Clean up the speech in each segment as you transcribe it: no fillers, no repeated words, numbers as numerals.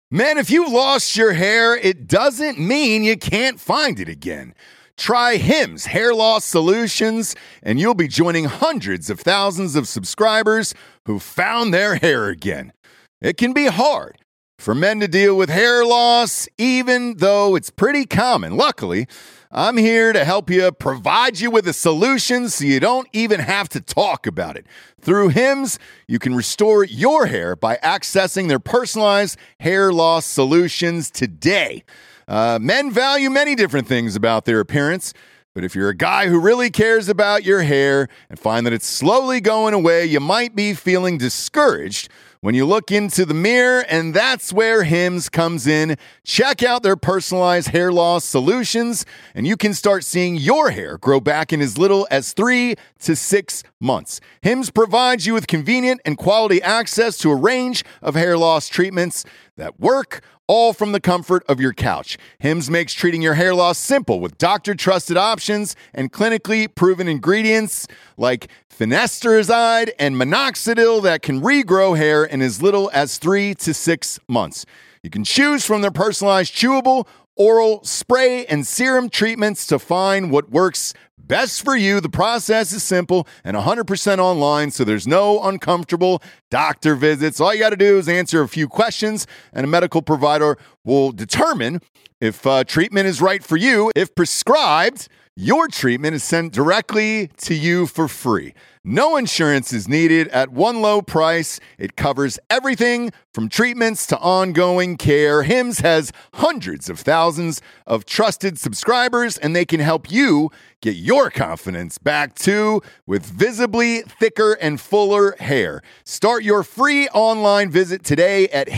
Man, if you've lost your hair, it doesn't mean you can't find it again. Try Hims Hair Loss Solutions, and you'll be joining hundreds of thousands of subscribers who found their hair again. It can be hard for men to deal with hair loss, even though it's pretty common. Luckily, I'm here to help you, provide you with a solution so you don't even have to talk about it. Through Hims, you can restore your hair by accessing their personalized hair loss solutions today. Men value many different things about their appearance, but if you're a guy who really cares about your hair and find that it's slowly going away, you might be feeling discouraged when you look into the mirror, and that's where Hims comes in. Check out their personalized hair loss solutions, and you can start seeing your hair grow back in as little as 3 to 6 months. Hims provides you with convenient and quality access to a range of hair loss treatments that work, all from the comfort of your couch. Hims makes treating your hair loss simple with doctor-trusted options and clinically proven ingredients like finasteride and minoxidil that can regrow hair in as little as 3 to 6 months. You can choose from their personalized chewable, oral, spray, and serum treatments to find what works best for you. The process is simple and 100% online, so there's no uncomfortable doctor visits. All you got to do is answer a few questions, and a medical provider will determine if treatment is right for you. If prescribed, your treatment is sent directly to you for free. No insurance is needed at one low price. It covers everything from treatments to ongoing care. Hims has hundreds of thousands of trusted subscribers, and they can help you get your confidence back too with visibly thicker and fuller hair. Start your free online visit today at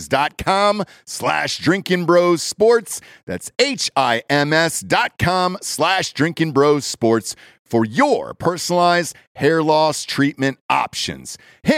hims.com/drinkingbrosports. That's HIMS.com/drinkingbrosports for your personalized hair loss treatment options.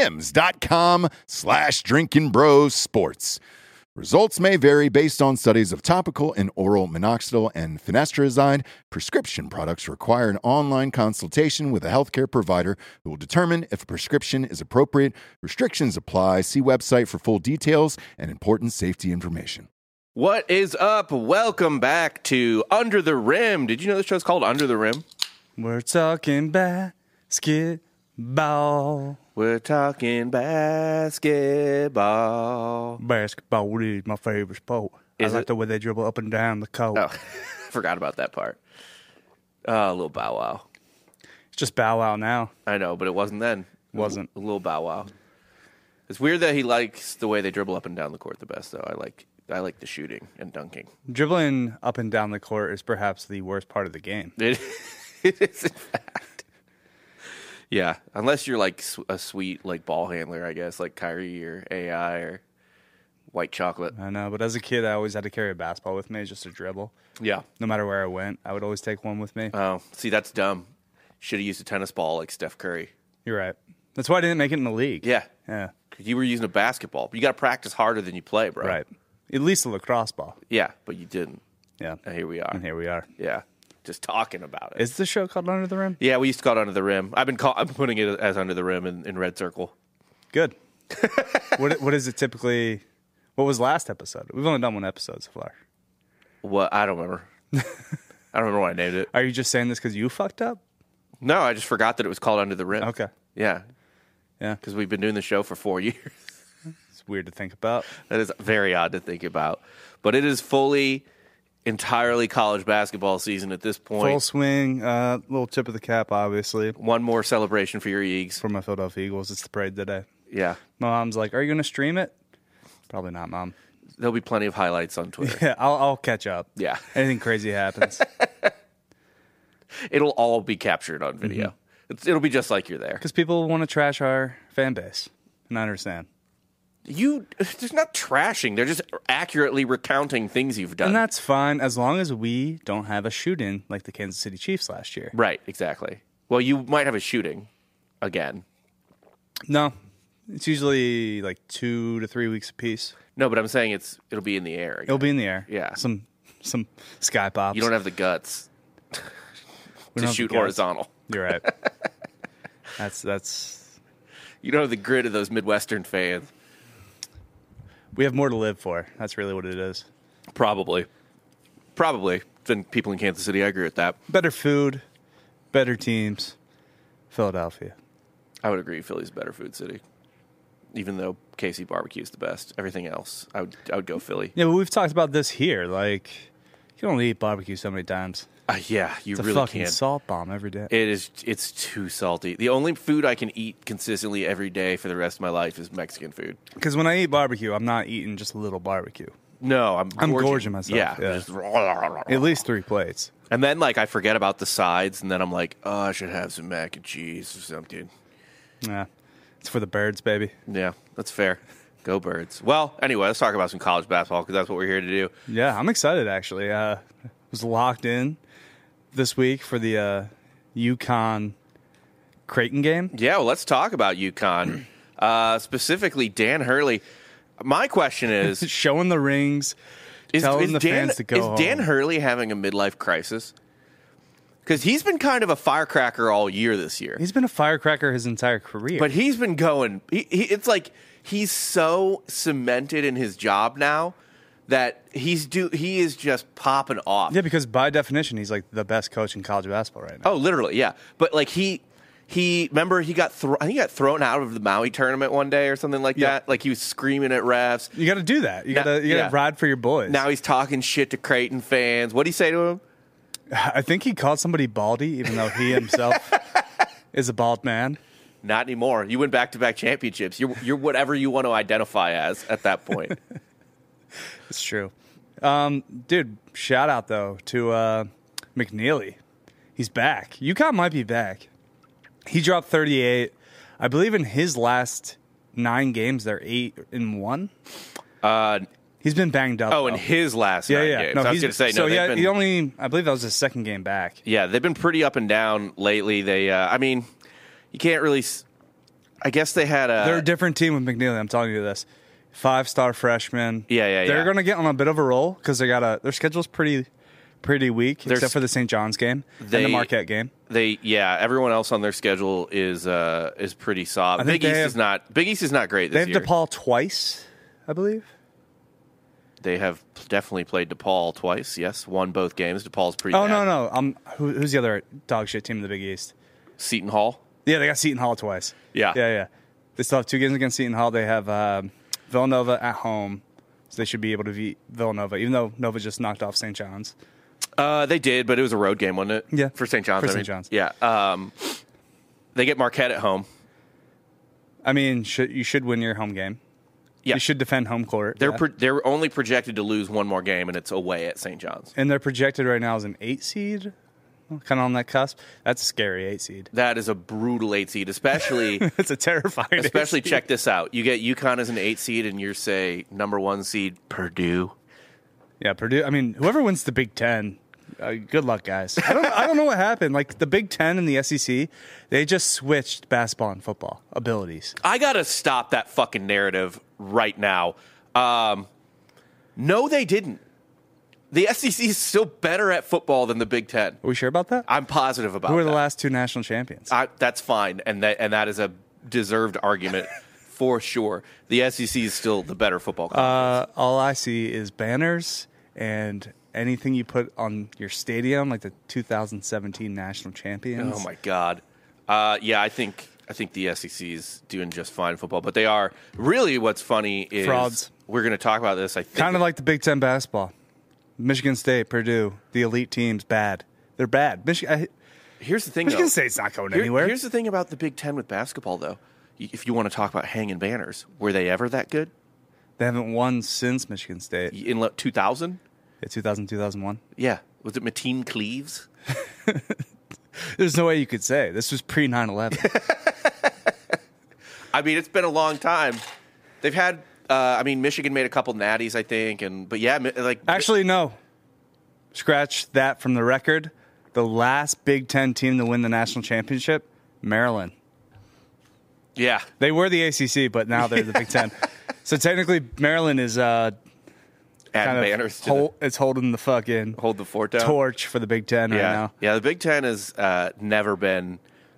hims.com/drinkingbrosports. Results may vary based on studies of topical and oral minoxidil and finasteride. Prescription products require an online consultation with a healthcare provider who will determine if a prescription is appropriate. Restrictions apply. See website for full details and important safety information. What is up? Welcome back to Under the Rim. Did you know this show's called Under the Rim? We're talking basketball. We're talking basketball. Basketball is my favorite sport. Is I like it? the way they dribble up and down the court. Oh, forgot about that part. A little Bow Wow. It's just Bow Wow now. I know, but it wasn't then. Wasn't. A little Bow Wow. It's weird that he likes the way they dribble up and down the court the best, though. I like the shooting and dunking. Dribbling up and down the court is perhaps the worst part of the game. It is, in fact. Yeah, unless you're like a sweet like ball handler, I guess, like Kyrie or AI or White Chocolate. I know, but as a kid, I always had to carry a basketball with me just to dribble. Yeah. No matter where I went, I would always take one with me. Oh, see, that's dumb. Should have used a tennis ball like Steph Curry. You're right. That's why I didn't make it in the league. Yeah. Yeah. You were using a basketball. You got to practice harder than you play, bro. Right. At least a lacrosse ball. Yeah, but you didn't. Yeah. And here we are. And here we are. Yeah. Just talking about it. Is the show called Under the Rim? Yeah, we used to call it Under the Rim. I'm putting it as Under the Rim in Red Circle. Good. What is it typically? What was last episode? We've only done one episode so far. What? I don't remember. I don't remember why I named it. Are you just saying this because you fucked up? No, I just forgot that it was called Under the Rim. Okay. Yeah. Yeah. Because we've been doing the show for 4 years. It's weird to think about. That is very odd to think about. But it is entirely college basketball season at this point. Full swing. Little tip of the cap, obviously. One more celebration for your Eagles. For my Philadelphia Eagles. It's the parade today. Yeah. My mom's like, are you going to stream it? Probably not, Mom. There'll be plenty of highlights on Twitter. Yeah, I'll catch up. Yeah. Anything crazy happens. It'll all be captured on video. Mm-hmm. It'll be just like you're there. Because people want to trash our fan base. And I understand. They're not trashing. They're just accurately recounting things you've done. And that's fine as long as we don't have a shooting like the Kansas City Chiefs last year. Right, exactly. Well, you might have a shooting again. No. It's usually like 2 to 3 weeks apiece. No, but I'm saying it'll be in the air again. It'll be in the air. Yeah. Some sky pops. You don't have the guts to shoot horizontal. You're right. That's You don't have the grit of those Midwestern fans. We have more to live for. That's really what it is. Probably than people in Kansas City. I agree with that. Better food, better teams. Philadelphia. I would agree. Philly's a better food city, even though KC barbecue is the best. Everything else, I would go Philly. Yeah, but we've talked about this here. Like, you can only eat barbecue so many times. Yeah, you It's a really fucking can't. salt bomb every day. It's too salty. The only food I can eat consistently every day for the rest of my life is Mexican food. Because when I eat barbecue, I'm not eating just a little barbecue. No, I'm gorging myself. Yeah. Yeah. Just- At least 3 plates. And then, like, I forget about the sides, and then I'm like, oh, I should have some mac and cheese or something. Yeah. It's for the birds, baby. Yeah, that's fair. Go Birds. Well, anyway, let's talk about some college basketball because that's what we're here to do. Yeah, I'm excited, actually. Was locked in this week for the UConn Creighton game. Yeah, well, let's talk about UConn. Specifically, Dan Hurley. My question is, Showing the rings, telling the fans to go Is Dan home. Hurley having a midlife crisis? Because he's been kind of a firecracker all year this year. He's been a firecracker his entire career. But he's been going. It's like he's so cemented in his job now that he is just popping off. yeah, because by definition, he's like the best coach in college basketball right now. Oh, literally, yeah. But like he remember he got I think he got thrown out of the Maui tournament one day or something like Yeah. that. Like he was screaming at refs. You got to do that. You Now- got to yeah. ride for your boys. Now he's talking shit to Creighton fans. What would he say to him? I think he called somebody baldy, even though he himself is a bald man. Not anymore. You win back-to-back championships. You're whatever you want to identify as at that point. It's true. Dude, shout out, though, to McNeely. He's back. UConn might be back. He dropped 38. I believe in his last 9 games, they're 8-1. He's been banged up. Oh, in though. his last yeah, 9 yeah. games. No, I was he's- going to say, so no, yeah, they've been, he only, I believe that was his second game back. yeah, they've been pretty up and down lately. They, I mean, you can't really, I guess they had a... They're a different team with McNeely. I'm telling you this. 5-star freshman. Yeah. They're going to get on a bit of a roll because their schedule's pretty weak, except for the St. John's game and the Marquette game. Everyone else on their schedule is pretty soft. I think Big East is not great They this have year. DePaul twice, I believe. They have definitely played DePaul twice. Yes, won both games. DePaul's pretty. Oh bad. no. Who's the other dog shit team in the Big East? Seton Hall. Yeah, they got Seton Hall twice. Yeah. They still have 2 games against Seton Hall. They have Villanova at home, so they should be able to beat Villanova, even though Nova just knocked off St. John's. They did, but it was a road game, wasn't it? Yeah. For St. John's. For I St. mean. John's. Yeah. They get Marquette at home. I mean, you should win your home game. Yeah. You should defend home court. They're yeah. they're only projected to lose one more game, and it's away at St. John's. And they're projected right now as an 8 seed, kind of on that cusp. That's a scary 8 seed. That is a brutal 8 seed, especially. It's a terrifying 8 Especially seed. check this out. You get UConn as an 8 seed, and you're say number 1 seed Purdue. Yeah, Purdue. I mean, whoever wins the Big Ten, good luck, guys. I don't know what happened. Like the Big Ten and the SEC, they just switched basketball and football abilities. I gotta stop that fucking narrative right now. No, they didn't. The SEC is still better at football than the Big Ten. Are we sure about that? I'm positive about Who are that. the last 2 national champions? That's fine, and that is a deserved argument for sure. The SEC is still the better football conference. All I see is banners and anything you put on your stadium, like the 2017 national champions. Oh my god. Yeah, I think the SEC is doing just fine in football, but they are really. What's funny is Frauds. We're going to talk about this. I think Kind of like the Big Ten basketball. Michigan State, Purdue, the elite teams, bad. They're bad. Here's the thing. Michigan though. State's not going anywhere. Here's the thing about the Big Ten with basketball, though. If you want to talk about hanging banners, were they ever that good? They haven't won since Michigan State. In 2000? Yeah, 2000, 2001. Yeah. Was it Mateen Cleaves? There's no way you could say. This was pre 9/11. I mean, it's been a long time. They've had. Michigan made a couple natties, I think, but yeah, like Actually, no. Scratch that from the record. The last Big Ten team to win the national championship, Maryland. yeah. They were the ACC, but now they're the Big Ten. So technically, Maryland is Add kind banners of to it's holding the fucking hold the fort down. torch for the Big Ten right now. Yeah, the Big Ten has never been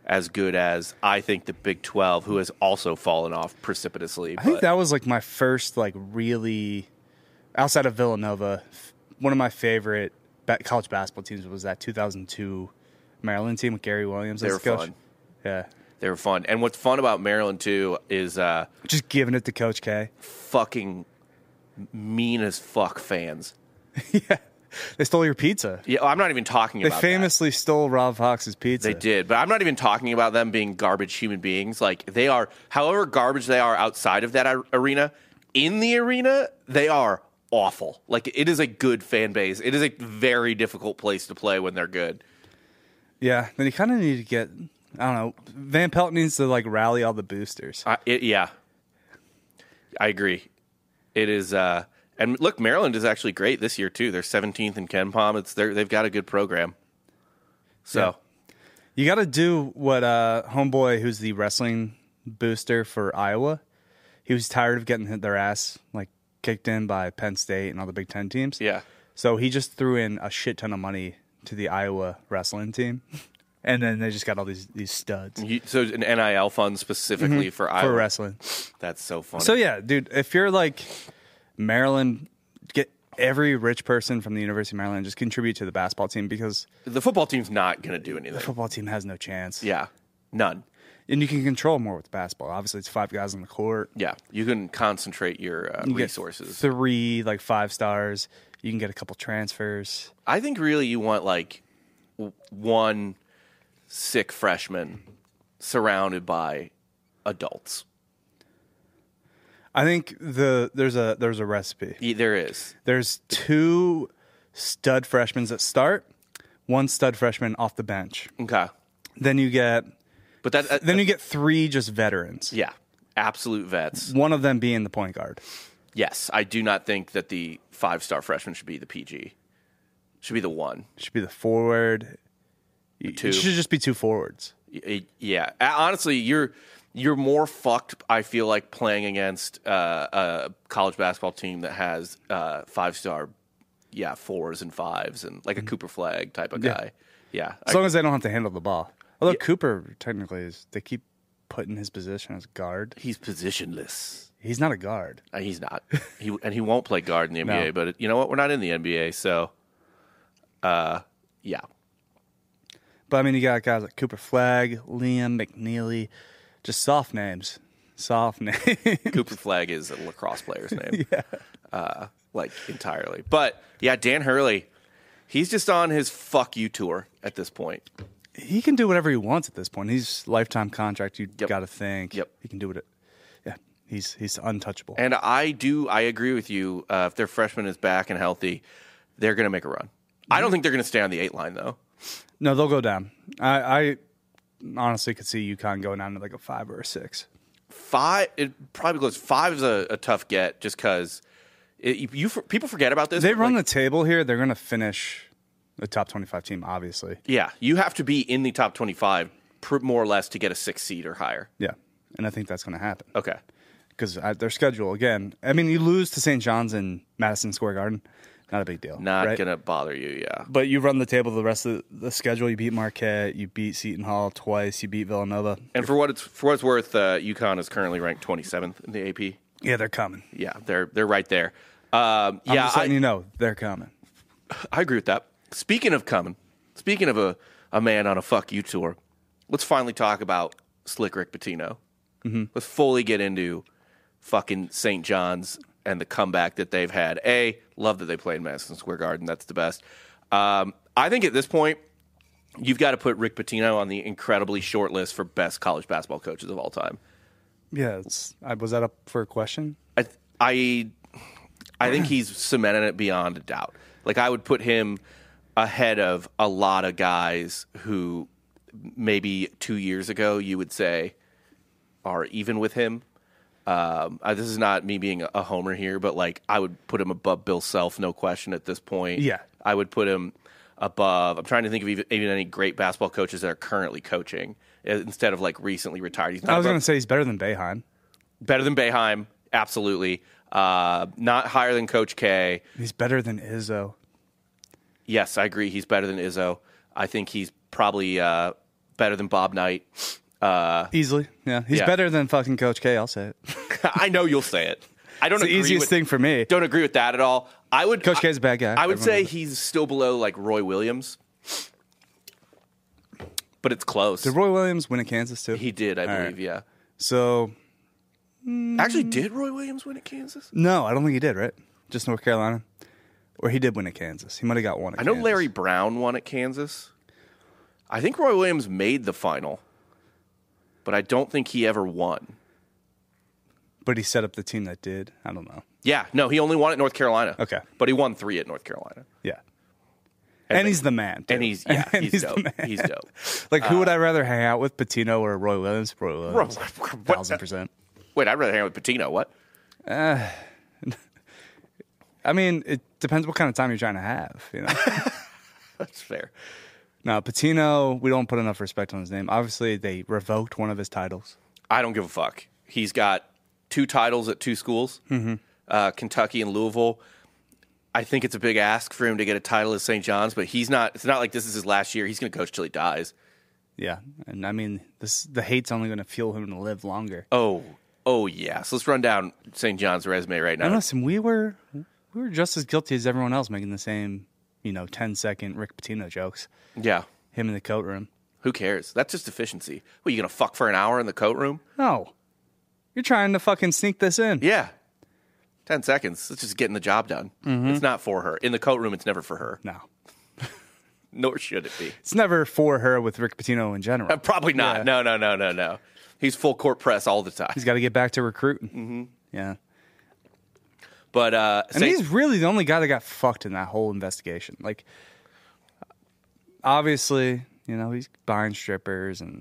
as good as I think the Big 12, who has also fallen off precipitously. I think that was like my first like really, outside of Villanova, one of my favorite college basketball teams was that 2002 Maryland team with Gary Williams as They were coach. fun. Yeah. They were fun. And what's fun about Maryland, too, is Just giving it to Coach K. fucking mean as fuck fans. Yeah. They stole your pizza. Yeah, I'm not even talking They about famously stole Rob Fox's pizza. They did, but I'm not even talking about them being garbage human beings. Like, they are, however garbage they are outside of that arena, in the arena, they are awful. Like, it is a good fan base. It is a very difficult place to play when they're good. Yeah. Then you kind of need to get, I don't know, Van Pelt needs to like rally all the boosters. Yeah. I agree. It is, and look, Maryland is actually great this year, too. They're 17th in KenPom. They've got a good program. So. Yeah. You got to do what homeboy, who's the wrestling booster for Iowa, he was tired of getting their ass like kicked in by Penn State and all the Big Ten teams. Yeah. So he just threw in a shit ton of money to the Iowa wrestling team, and then they just got all these studs So an NIL fund specifically for Iowa. for wrestling. That's so funny. So yeah, dude, if you're like Maryland, get every rich person from the University of Maryland, just contribute to the basketball team because the football team's not going to do the anything. football team has no chance. Yeah. None. And you can control more with basketball. Obviously, it's 5 guys on the court. Yeah. You can concentrate your You get resources. 3 like 5 stars. You can get a couple transfers. I think really you want like one sick freshman surrounded by adults. I think there's a recipe. There is. There's 2 stud freshmen that start, 1 stud freshman off the bench. Okay. Then you get But that then you get 3 just veterans. yeah, absolute vets. One of them being the point guard. Yes, I do not think that the 5-star freshman should be the PG. Should be the 1. Should be the forward. Two. It should just be 2 forwards. Yeah. Honestly, you're more fucked, I feel like, playing against a college basketball team that has 5-star 4s and 5s and like a Cooper Flag type of guy. Yeah. As long as they don't have to handle the ball. Although Cooper technically is, they keep putting his position as guard. He's positionless. He's not a guard. He's not. He won't play guard in the NBA. No. But you know what? We're not in the NBA, so yeah. But I mean, you got guys like Cooper Flag, Liam McNeely, just soft names. Soft names. Cooper Flag is a lacrosse player's name. Like entirely. But yeah, Dan Hurley, he's just on his fuck you tour at this point. He can do whatever he wants at this point. He's lifetime contract. You got to think. Yep. He can do it. Yeah. He's untouchable. And I agree with you. If their freshman is back and healthy, they're going to make a run. I don't think they're going to stay on the 8 line though. No, they'll go down. I honestly could see UConn going down to like a 5 or a 6. 5, it probably goes 5 is a tough get just because people forget about this. They run the table here. They're going to finish the top 25 team, obviously. Yeah, you have to be in the top 25 more or less to get a 6 seed or higher. Yeah, and I think that's going to happen. Okay. Because their schedule, again, I mean, you lose to St. John's in Madison Square Garden. Not a big deal. Not right? going to bother you, yeah. But you run the table the rest of the schedule. You beat Marquette. You beat Seton Hall twice. You beat Villanova. And for what it's worth, UConn is currently ranked 27th in the AP. Yeah, they're coming. Yeah, they're right there. I'm just letting you know, they're coming. I agree with that. Speaking of coming, speaking of a man on a fuck you tour, let's finally talk about Slick Rick Pitino. Mm-hmm. Let's fully get into fucking St. John's and the comeback that they've had. Love that they played Madison Square Garden. That's the best. I think at this point, you've got to put Rick Pitino on the incredibly short list for best college basketball coaches of all time. Yeah, was that up for a question? I think he's cemented it beyond a doubt. Like, I would put him ahead of a lot of guys who maybe 2 years ago you would say are even with him. This is not me being a homer here, but like I would put him above Bill Self, no question at this point. Yeah. I would put him above. I'm trying to think of even any great basketball coaches that are currently coaching instead of like recently retired. He's not I was going to say he's better than Boeheim. better than Boeheim, absolutely. Not higher than Coach K. He's better than Izzo. Yes, I agree. He's better than Izzo. I think he's probably better than Bob Knight. Easily, yeah. He's Yeah. better than fucking Coach K. I'll say it. I know you'll say it. I don't It's the agree easiest with, thing for me. Don't agree with that at all. Coach K's a bad guy. I would Everyone say knows it. he's still below like Roy Williams, but it's close. Did Roy Williams win at Kansas too? He did, I All believe. right. Yeah. So Actually, did Roy Williams win at Kansas? no, I don't think he did. Right? Just North Carolina, or he did win at Kansas. He might have got one. At I know Kansas. Larry Brown won at Kansas. I think Roy Williams made the final, but I don't think he ever won. but he set up the team that did. I don't know. Yeah, no, he only won at North Carolina. Okay. But he won 3 at North Carolina. Yeah, and he's the man. Too. And he's the dope. man. He's dope. Like, who would I rather hang out with, Patino or Roy Williams? Roy Williams, 1000%. Wait, I'd rather hang out with Patino. What? I mean, it depends what kind of time you're trying to have, you know. That's fair. Now, Patino, we don't put enough respect on his name. Obviously, they revoked one of his titles. I don't give a fuck. He's got 2 titles at 2 schools, Kentucky and Louisville. I think it's a big ask for him to get a title at St. John's, but he's not. It's not like this is his last year. He's going to coach till he dies. Yeah, and I mean, the hate's only going to fuel him to live longer. Oh yeah. So let's run down St. John's resume right now. And listen, we were just as guilty as everyone else making the same, 10-second Rick Pitino jokes. Yeah. Him in the coat room. Who cares? That's just efficiency. What, you going to fuck for an hour in the coat room? No, you're trying to fucking sneak this in. Yeah. 10 seconds. It's just getting the job done. It's not for her. In the coat room, it's never for her. No, Nor should it be. it's never for her with Rick Pitino in general. Probably not. Yeah. No. He's full court press all the time. He's got to get back to recruiting. Mm-hmm. Yeah. But And he's really the only guy that got fucked in that whole investigation. Like, obviously, he's buying strippers and,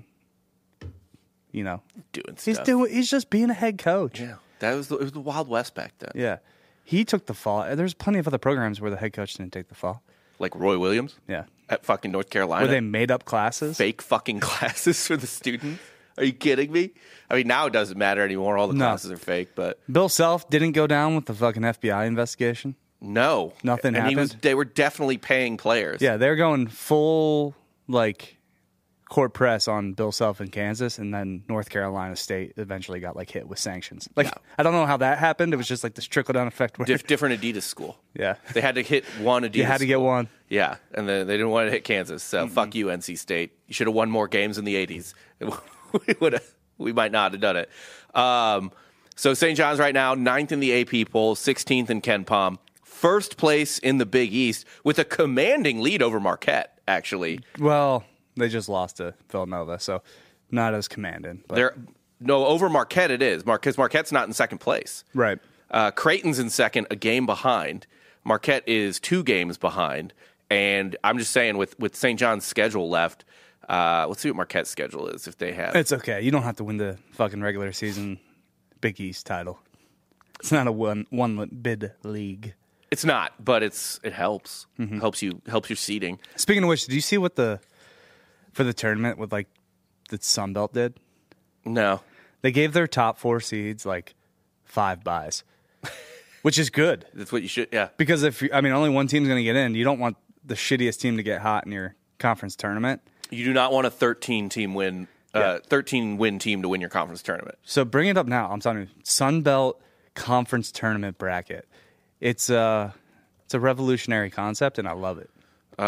doing stuff. he's just being a head coach. Yeah. It was the Wild West back then. Yeah. He took the fall. There's plenty of other programs where the head coach didn't take the fall. Like Roy Williams Yeah. at fucking North Carolina. Where they made up classes. Fake fucking classes for the students. Are you kidding me? I mean, now it doesn't matter anymore. All the No. classes are fake, but Bill Self didn't go down with the fucking FBI investigation. no. Nothing and happened? They were definitely paying players. Yeah, they're going full, court press on Bill Self in Kansas, and then North Carolina State eventually got, hit with sanctions. I don't know how that happened. It was just, this trickle-down effect. Where, Different Adidas school. yeah. They had to hit one Adidas You had to get school. one. Yeah, and then they didn't want to hit Kansas, so fuck you, NC State. You should have won more games in the 80s. We might not have done it. So St. John's right now, 9th in the AP poll, 16th in Ken Palm. First place in the Big East with a commanding lead over Marquette, actually. Well, they just lost to Villanova, so not as commanding. But. Over Marquette it is, because Marquette's not in second place. Right. Creighton's in second, a game behind. Marquette is 2 games behind. And I'm just saying, with St. John's schedule left, let's see what Marquette's schedule is, if they have. It's okay. You don't have to win the fucking regular season Big East title. It's not a one bid league. It's not, but it helps. Helps your seeding. Speaking of which, did you see what for the tournament with the Sun Belt did? No. They gave their top 4 seeds 5 buys, which is good That's what you should, yeah. because only one team's going to get in. You don't want the shittiest team to get hot in your conference tournament. You do not want a 13 win team to win your conference tournament. So bring it up now. I'm telling you, Sun Belt conference tournament bracket. It's a revolutionary concept, and I love it.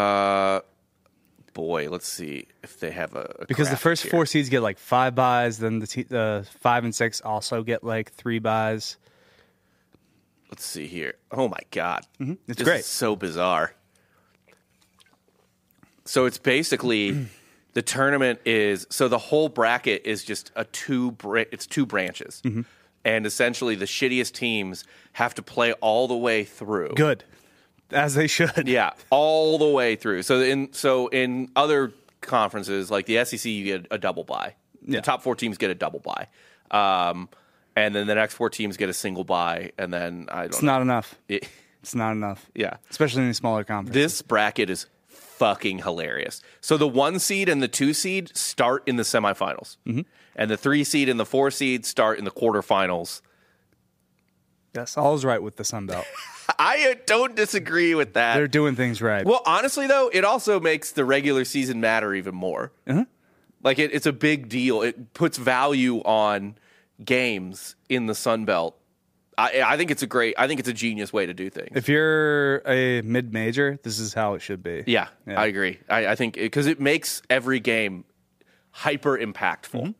Boy, let's see if they have a Because the graphic first here. 4 seeds get 5 buys, then the 5 and 6 also get 3 buys. Let's see here. Oh my god, It's this great. is so bizarre. So it's basically the tournament is the whole bracket is just it's 2 branches, and essentially the shittiest teams have to play all the way through. Good, as they should. Yeah, all the way through. So in other conferences like the SEC, you get a double bye. Yeah. The top 4 teams get a double bye, and then the next 4 teams get a single bye, and then It's not enough. It, It's not enough. yeah, Especially in these smaller conferences. this bracket is fucking hilarious. So the 1 seed and the 2 seed start in the semifinals, and the 3 seed and the 4 seed start in the quarterfinals. Yes, all's right with the Sun Belt. I don't disagree with that. They're doing things right. Well, honestly, though, it also makes the regular season matter even more. Like it's a big deal. It puts value on games in the Sun Belt. I think it's a genius way to do things. If you're a mid-major, this is how it should be. Yeah. I agree. I think because it makes every game hyper impactful.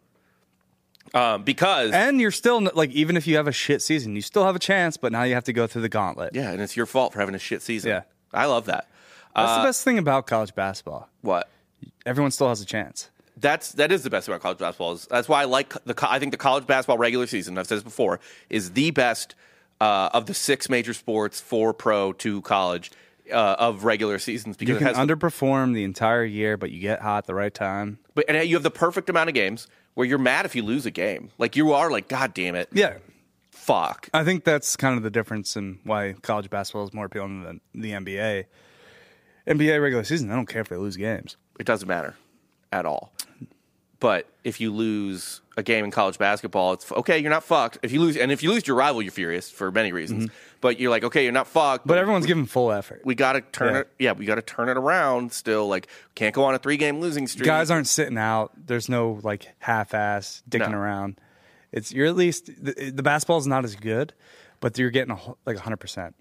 Because and you're still like, even if you have a shit season, you still have a chance. But now you have to go through the gauntlet. yeah, and it's your fault for having a shit season. Yeah. I love that. That's the best thing about college basketball. What? Everyone still has a chance. That is the best about college basketball. That's why I think the college basketball regular season, I've said this before, is the best of the 6 major sports, 4 pro, 2 college of regular seasons, because You can underperform the entire year, but you get hot at the right time. and you have the perfect amount of games where you're mad if you lose a game. Like you are like, God damn it, Yeah. fuck. I think that's kind of the difference in why college basketball is more appealing than the NBA. NBA regular season, I don't care if they lose games. It doesn't matter at all. But if you lose a game in college basketball, it's okay. You're not fucked. If you lose your rival, you're furious for many reasons. But you're like, okay, you're not fucked. But everyone's giving full effort. We got to turn it. Yeah, we got to turn it around. Still, like, can't go on a 3-game losing streak. Guys aren't sitting out. There's no like half-ass dicking around. You're at least the basketball's not as good, but you're getting like 100%.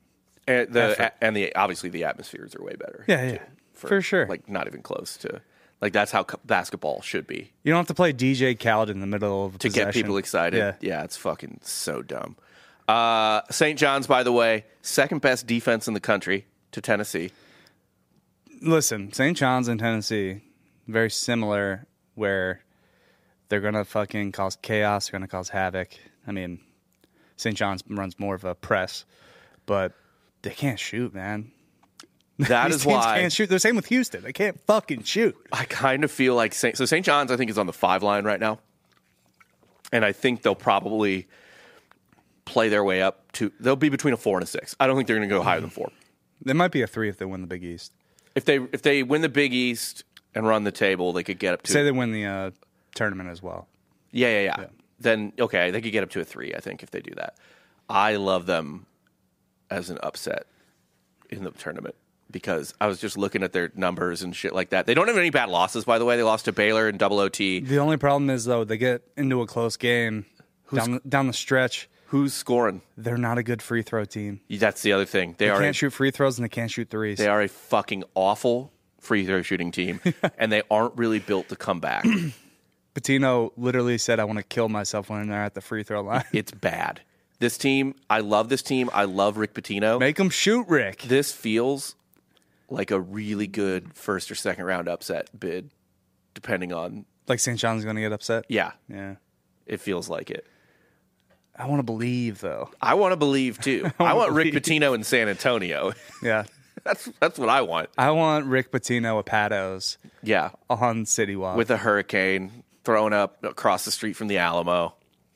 And obviously the atmospheres are way better. Yeah, for sure. Like not even close to. Like that's how basketball should be. You don't have to play DJ Khaled in the middle of a To get people excited. Yeah, it's fucking so dumb. St. John's, by the way, second best defense in the country to Tennessee. Listen, St. John's and Tennessee, very similar, where they're going to fucking cause chaos, they're going to cause havoc. I mean, St. John's runs more of a press, but they can't shoot, man. That These is teams why can't shoot. The same with Houston. They can't fucking shoot. I kind of feel like St. John's, I think, is on the 5 line right now. And I think they'll probably play their way up to, they'll be between a 4 and a 6. I don't think they're going to go higher than 4. They might be a 3 if they win the Big East. If they win the Big East and run the table, they could get up to. Say they win the tournament as well. Yeah. Then, okay, they could get up to a 3, I think, if they do that. I love them as an upset in the tournament because I was just looking at their numbers and shit like that. They don't have any bad losses, by the way. They lost to Baylor in double OT. The only problem is, though, they get into a close game down the stretch. Who's scoring? They're not a good free throw team. That's the other thing. They can't shoot free throws and they can't shoot threes. They are a fucking awful free throw shooting team, and they aren't really built to come back. Pitino literally said, I want to kill myself when they're at the free throw line. It's bad. This team, I love this team. I love Rick Pitino. Make them shoot, Rick. This feels like a really good first or second round upset bid, depending on. Like St. John's going to get upset? Yeah. It feels like it. I want to believe, though. I want to believe, too. I want Rick Pitino in San Antonio. Yeah. That's what I want. I want Rick Pitino at Patos. Yeah. On City Walk. With a hurricane thrown up across the street from the Alamo.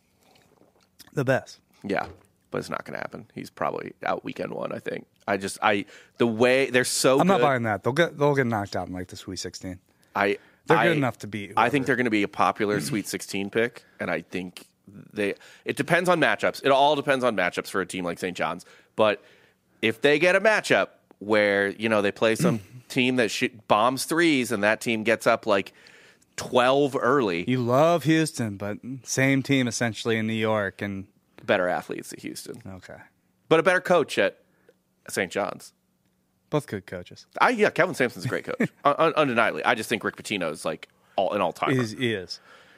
The best. Yeah. But it's not going to happen. He's probably out weekend 1, I think. The way they're so I'm good. not buying that. They'll get knocked out in like the Sweet 16. They're good enough to beat whoever. I think they're going to be a popular Sweet 16 pick, and I think it depends on matchups. It all depends on matchups for a team like St. John's. But if they get a matchup where, they play some team that bombs threes and that team gets up like 12 early. You love Houston, but same team essentially in New York and better athletes at Houston. Okay. But a better coach at St. John's. Both good coaches. Kevin Sampson's a great coach. Undeniably. I just think Rick Pitino is like an all-timer. He is.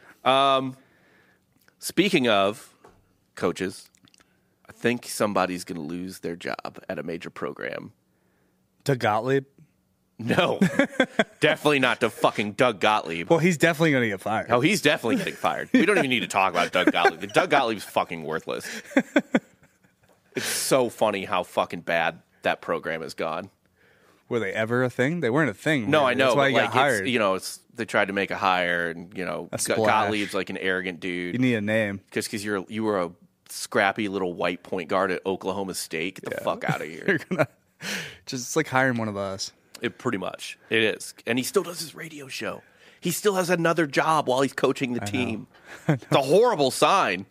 Speaking of coaches, I think somebody's going to lose their job at a major program. To Gottlieb? No. Definitely not to fucking Doug Gottlieb. Well, he's definitely going to get fired. Oh, he's definitely getting fired. We don't even need to talk about Doug Gottlieb. Doug Gottlieb's fucking worthless. It's so funny how fucking bad that program has gone. Were they ever a thing? They weren't a thing. No, I know. That's why he got hired. They tried to make a hire, and Gottlieb's like an arrogant dude. You need a name, because you were a scrappy little white point guard at Oklahoma State. Get the fuck out of here. It's like hiring one of us. It pretty much it is, and he still does his radio show. He still has another job while he's coaching the team. It's a horrible sign.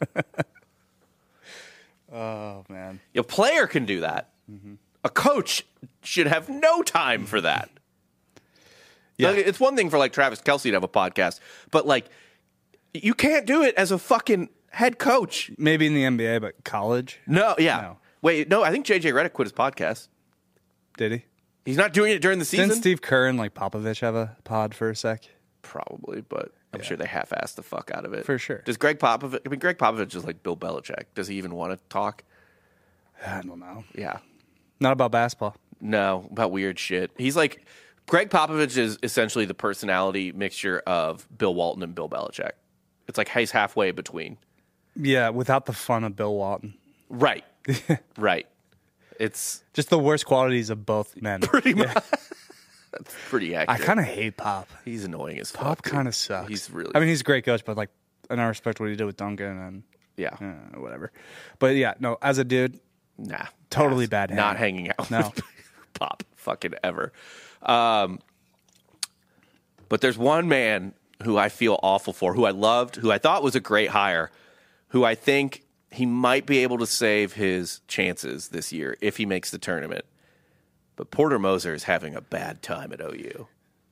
Oh man, a player can do that. Mm-hmm. A coach should have no time for that. Yeah. Like, it's one thing for like Travis Kelce to have a podcast, but like you can't do it as a fucking head coach. Maybe in the NBA, but college? No, yeah. No. Wait, no, I think JJ Redick quit his podcast. Did he? He's not doing it during the season? Didn't Steve Kerr and like Popovich have a pod for a sec? Probably, but I'm sure they half-assed the fuck out of it. For sure. Does Greg Popovich, I mean, Greg Popovich is like Bill Belichick. Does he even want to talk? I don't know. Yeah. Not about basketball. No, about weird shit. He's like, Greg Popovich is essentially the personality mixture of Bill Walton and Bill Belichick. It's like he's halfway between. Yeah, without the fun of Bill Walton. Right. Right. It's Just the worst qualities of both men. pretty much. That's pretty I accurate. kind of hate Pop. He's annoying as fuck. Pop dude. kind of sucks. He's really. I mean, he's a great coach, but like, and I respect what he did with Duncan and yeah. whatever. But yeah, no, as a dude, Nah. Totally pass. bad Not hanging. hanging out No. with Pop fucking ever. But there's one man who I feel awful for, who I loved, who I thought was a great hire, who I think he might be able to save his chances this year if he makes the tournament. But Porter Moser is having a bad time at OU.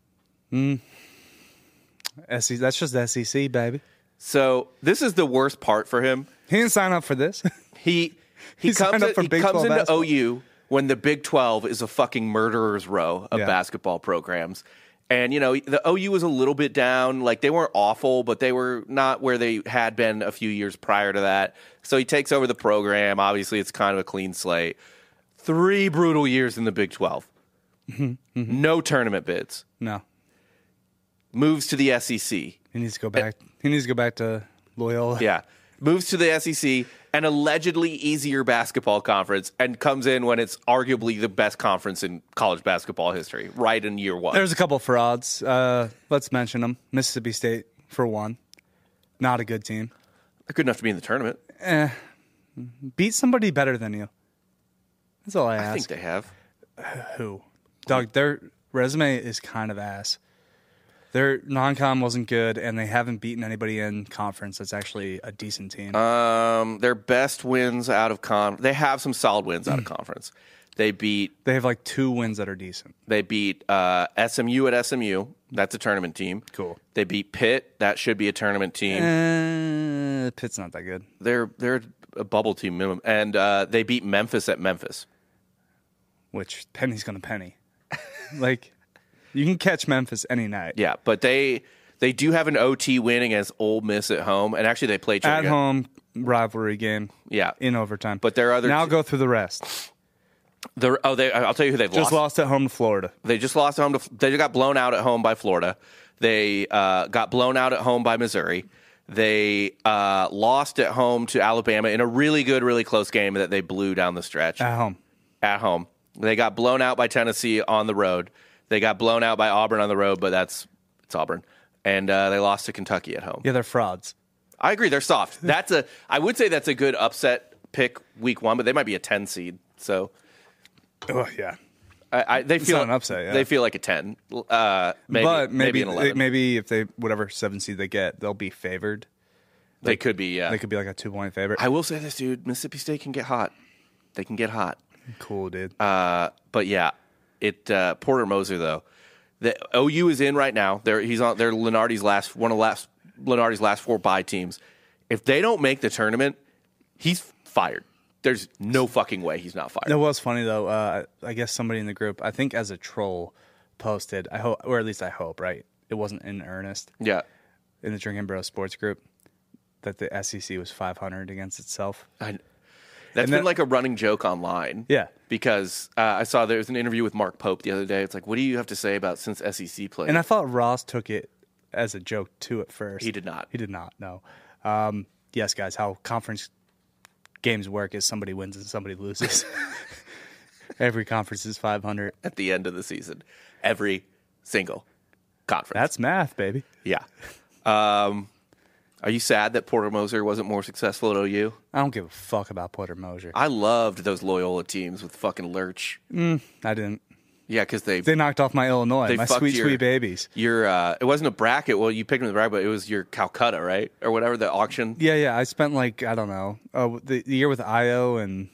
that's just SEC, baby. So this is the worst part for him. He didn't sign up for this. He signed comes, up for he Big comes 12 into basketball. OU when the Big 12 is a fucking murderer's row of Yeah. basketball programs. And, you know, the OU was a little bit down. Like, they weren't awful, but they were not where they had been a few years prior to that. So he takes over the program. Obviously, it's kind of a clean slate. 3 brutal years in the Big 12. No tournament bids. No, Moves to the SEC. he needs to go back. He needs to go back to Loyola. Yeah. Moves to the SEC, an allegedly easier basketball conference, and comes in when it's arguably the best conference in college basketball history, right in year one. There's a couple frauds. Let's mention them. Mississippi State, for one. Not a good team. They're good enough to be in the tournament. Beat somebody better than you. That's all I ask. I think they have. Who? Dog, their resume is kind of ass. Their non-com wasn't good, and they haven't beaten anybody in conference that's actually a decent team. Their best wins out of they have some solid wins out of conference. They beat They have like 2 wins that are decent. SMU at SMU. That's a tournament team. Cool. They beat Pitt. That should be a tournament team. Pitt's not that good. They're a bubble team minimum. And they beat Memphis at Memphis. Which, penny's gonna penny. Like, you can catch Memphis any night. Yeah, but they do have an OT win against Ole Miss at home, and actually they play each other At again. home, rivalry game. Yeah, In overtime. but there are other. Now go through the rest. I'll tell you who they've Just lost at home to Florida. They just lost at home. They got blown out at home by Florida. They got blown out at home by Missouri. They lost at home to Alabama in a really good, really close game that they blew down the stretch. At home. At home. They got blown out by Tennessee on the road. They got blown out by Auburn on the road, but it's Auburn. And they lost to Kentucky at home. Yeah, they're frauds. I agree. They're soft. I would say that's a good upset pick week 1, but they might be a 10 seed. So Oh, yeah. they feel not an upset, yeah. They feel like a 10. Maybe, But maybe an 11. maybe if they, whatever 7 seed they get, they'll be favored. They could be. Yeah. They could be like a 2-point favorite. I will say this, dude. Mississippi State can get hot. They can get hot. Cool, dude. But yeah, Porter Moser though. The OU is in right now. He's on. They're Lenardi's last 4 bye teams. If they don't make the tournament, he's fired. There's no fucking way he's not fired. It was funny though. I guess somebody in the group, I think as a troll, posted. I hope, or at least I hope, right? It wasn't in earnest Yeah, in the Drinking Bros Sports group that the SEC was 500 against itself. that's been like a running joke online. Yeah. because I saw there was an interview with Mark Pope the other day. It's like, what do you have to say about since SEC played? And I thought Ross took it as a joke too at first. He did not. He did not. No. Yes, guys. How conference games work is somebody wins and somebody loses. Every conference is 500. At the end of the season, every single conference. That's math, baby. Yeah. Are you sad that Porter Moser wasn't more successful at OU? I don't give a fuck about Porter Moser. I loved those Loyola teams with fucking Lurch. I didn't. Yeah, because they knocked off my Illinois, my fucked sweet, sweet babies. Your it wasn't a bracket. Well, you picked them in the bracket, but it was your Calcutta, right, or whatever the auction. Yeah. I spent like, I don't know, the year with Io and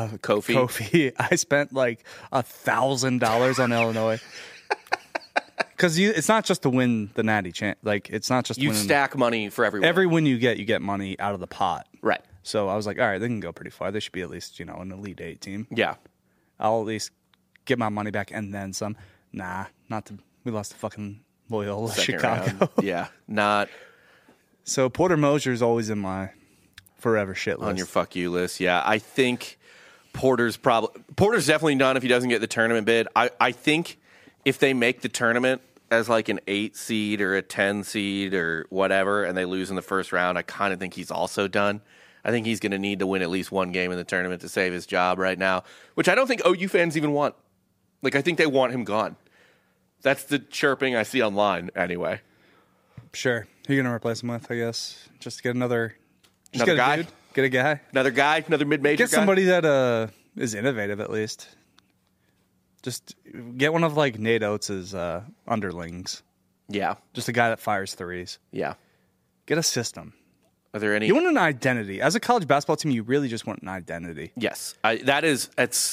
Kofi. I spent like $1,000 on Illinois. Because it's not just to win the Natty champ. Like, it's not just You winning. stack money for everyone. Every win you get money out of the pot. Right. So I was like, all right, they can go pretty far. They should be at least, an Elite 8 team. Yeah. I'll at least get my money back and then some. Nah, we lost to fucking Loyola Second Chicago. round. Yeah. Not So Porter Mosier's always in my forever shit list. on your fuck you list. Yeah. I think Porter's definitely done if he doesn't get the tournament bid. I think if they make the tournament as like an 8 seed or a 10 seed or whatever, and they lose in the first round, I kind of think he's also done. I think he's going to need to win at least one game in the tournament to save his job right now, which I don't think OU fans even want. Like, I think they want him gone. That's the chirping I see online anyway. Sure. Who you going to replace him with, I guess? Just get another Another get a guy? dude, get a guy. Another guy, another mid-major Get guy? somebody that is innovative at least. Just get one of like Nate Oates' underlings. Yeah. Just a guy that fires threes. Yeah. Get a system. Are there any... You want an identity. As a college basketball team, you really just want an identity. Yes. There's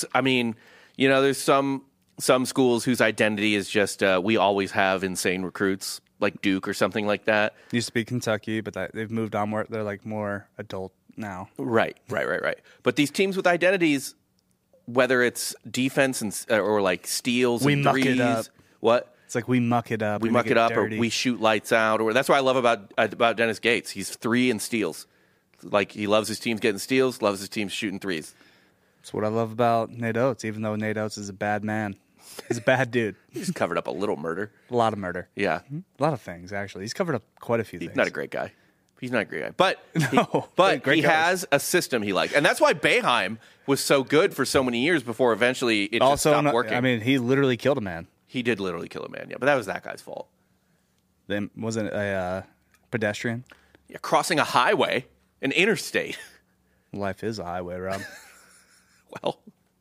some schools whose identity is just we always have insane recruits, like Duke or something like that. Used to be Kentucky, but they've moved on more. They're like more adult now. Right. But these teams with identities, whether it's defense or like steals We and muck it threes, up. what? It's like we muck it up. We muck it up, dirty. or we shoot lights out, or that's what I love about Dennis Gates. He's 3 and steals. Like, he loves his teams getting steals, loves his teams shooting threes. That's what I love about Nate Oates, even though Nate Oates is a bad man. He's a bad dude. He's covered up a little murder. A lot of murder. Yeah. A lot of things, actually. He's covered up quite a few things. Not a great guy. He's not a great guy. But No, great he guys. has a system he likes. And that's why Boeheim was so good for so many years before eventually it just stopped working. I mean, he literally killed a man. He did literally kill a man, yeah. But that was that guy's fault. Then wasn't a pedestrian. Yeah, crossing a highway, an interstate. Life is a highway, Rob. Well,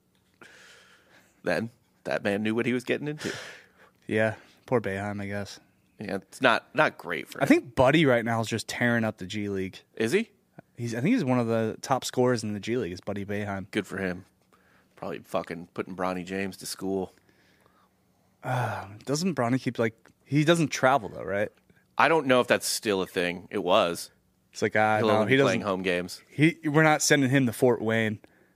then that man knew what he was getting into. Yeah, poor Boeheim, I guess. Yeah, it's not great for him. I think Buddy right now is just tearing up the G League. Is he? I think he's one of the top scorers in the G League. Is Buddy Boeheim? Good for him. Probably fucking putting Bronny James to school. Doesn't Bronny keep he doesn't travel though, right? I don't know if that's still a thing. It was. It's like He'll no, only he be playing doesn't. home games. We're not sending him to Fort Wayne.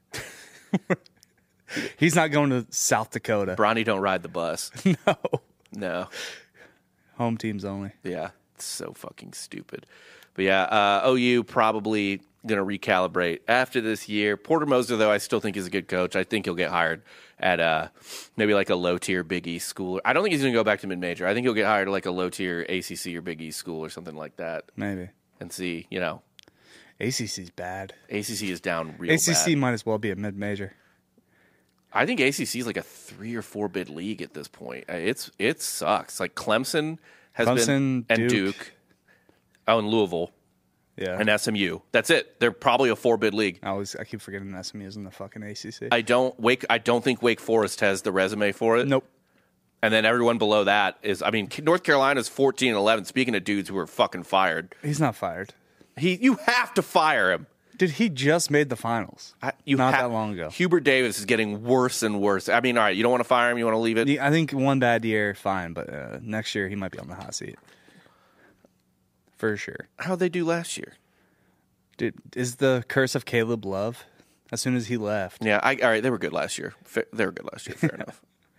He's not going to South Dakota. Bronny don't ride the bus. No, No. home teams only. Yeah. It's so fucking stupid. But yeah, OU probably going to recalibrate after this year. Porter Moser, though, I still think is a good coach. I think he'll get hired at maybe like a low-tier Big East school. I don't think he's going to go back to mid-major. I think he'll get hired at like a low-tier ACC or Big East school or something like that Maybe and see, ACC's bad. ACC is down real ACC bad. might as well be a mid-major. I think ACC is like a 3 or 4 bid league at this point. It sucks. Like Clemson has been, and Duke. Oh, and Louisville Yeah, and SMU. That's it. They're probably a 4 bid league. I keep forgetting SMU's in the fucking ACC. I don't think Wake Forest has the resume for it. Nope. And then everyone below that is, North Carolina's 14-11. Speaking of dudes who are fucking fired, He's not fired. you have to fire him. Dude, he just made the finals. Not that long ago. Hubert Davis is getting worse and worse. All right, you don't want to fire him. You want to leave it. I think one bad year, fine, but next year he might be on the hot seat. For sure. How'd they do last year? Dude, is the curse of Caleb Love? As soon as he left. Yeah, all right, they were good last year. They were good last year. Fair enough.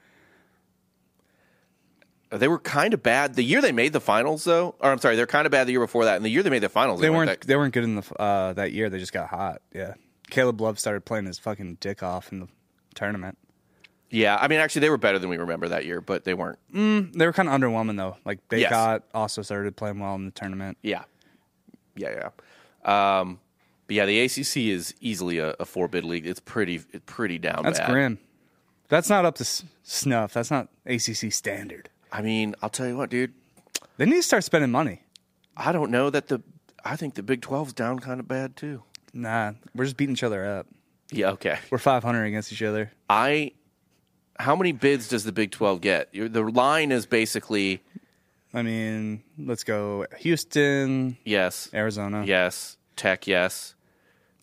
They were kind of bad the year they made the finals, though. Or I'm sorry, they're kind of bad the year before that. And the year they made the finals, They weren't good in the that year. They just got hot. Yeah. Caleb Love started playing his fucking dick off in the tournament. Yeah, actually, they were better than we remember that year, but they weren't. They were kind of underwhelming though. Like Baycott Yes. also started playing well in the tournament. Yeah. But yeah, the ACC is easily a 4-bid league. It's pretty down That's bad. grim. That's not up to snuff. That's not ACC standard. I'll tell you what, dude. They need to start spending money. I don't know that I think the Big 12's down kind of bad too. Nah, we're just beating each other up. Yeah, okay. We're 500 against each other. How many bids does the Big 12 get? The line is basically Let's go Houston, yes, Arizona. yes, Tech, yes.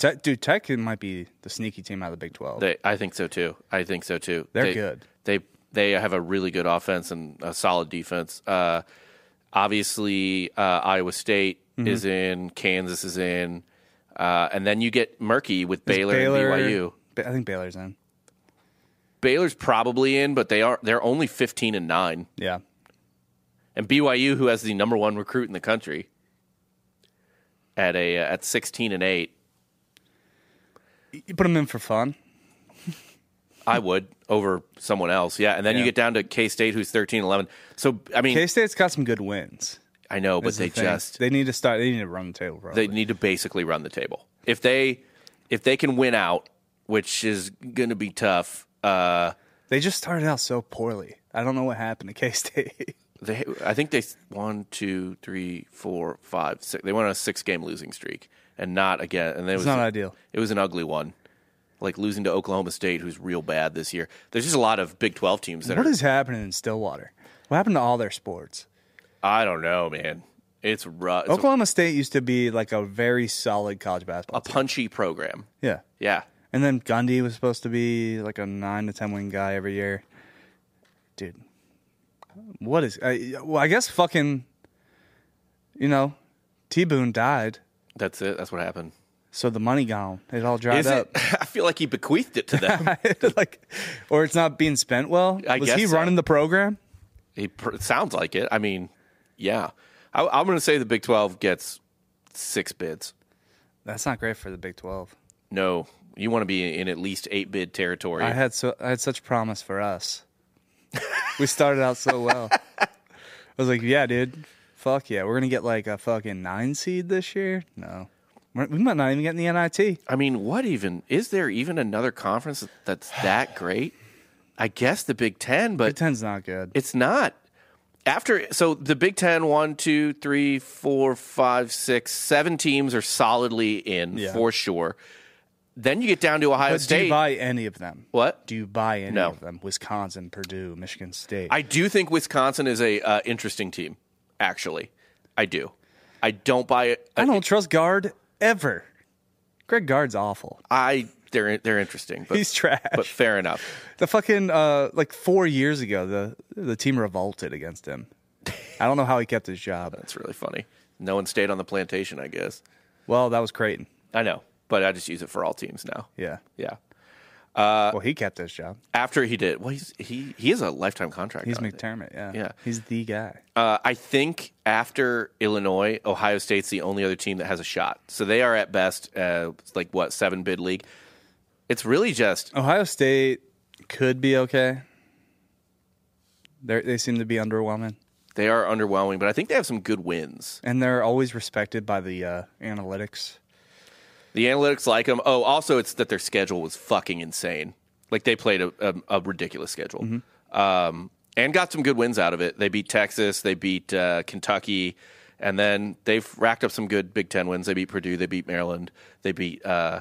Tech might be the sneaky team out of the Big 12. I think so too. They're good. They have a really good offense and a solid defense. Obviously, Iowa State is in, Kansas is in, and then you get murky with Baylor and BYU. I think Baylor's in. Baylor's probably in, but they're only 15-9. Yeah. And BYU, who has the number one recruit in the country, at 16-8. You put them in for fun. I would over someone else, yeah. And then you get down to K-State, who's 13-11. So I mean, K-State's got some good wins. I know, but they need to start. They need to run the table. Probably. They need to basically run the table. If they can win out, which is going to be tough. They just started out so poorly. I don't know what happened to K-State. I think they 1, 2, 3, 4, 5, 6. They went on a 6-game losing streak, and not again. And it's not ideal. It was an ugly one, like losing to Oklahoma State, who's real bad this year. There's just a lot of Big 12 teams that What is happening in Stillwater? What happened to all their sports? I don't know, man. It's rough. Oklahoma State used to be like a very solid college basketball team. Punchy program. Yeah. Yeah. And then Gundy was supposed to be like a 9 to 10 win guy every year. Dude, what is? I guess fucking, T-Boone died. That's it. That's what happened. So the money gone. It all dried up. I feel like he bequeathed it to them. Or it's not being spent well. Was he so. running the program? It sounds like it. I mean, yeah. I'm going to say the Big 12 gets 6 bids. That's not great for the Big 12. No, you want to be in at least 8-bid territory. I had such promise for us. We started out so well. I was like, yeah, dude. Fuck yeah. We're going to get like a fucking 9 seed this year? No. We might not even get in the NIT. I mean, is there even another conference that's that great? I guess the Big Ten, but Big Ten's not good. It's not. So the Big Ten, 1, 2, 3, 4, 5, 6, 7 teams are solidly in for sure. Then you get down to Ohio State. Do you buy any of them? What? Do you buy any No. of them? Wisconsin, Purdue, Michigan State. I do think Wisconsin is a interesting team. Actually, I do. I don't buy it. I don't trust Gard ever. Greg Gard's awful. They're interesting. But, He's trash. But fair enough. The fucking 4 years ago, the team revolted against him. I don't know how he kept his job. That's really funny. No one stayed on the plantation, I guess. Well, that was Creighton. I know, but I just use it for all teams now. Yeah. Yeah. Well, he kept his job. After he did, well, he is a lifetime contract. He's McDermott. Yeah. Yeah. He's the guy. I think after Illinois, Ohio State's the only other team that has a shot. So they are at best 7-bid league. It's really just Ohio State could be okay. They seem to be underwhelming. They are underwhelming, but I think they have some good wins. And they're always respected by the analytics. The analytics like them. Oh, also it's that their schedule was fucking insane. Like they played a ridiculous schedule. Mm-hmm. And got some good wins out of it. They beat Texas. They beat Kentucky. And then they've racked up some good Big Ten wins. They beat Purdue. They beat Maryland. They beat...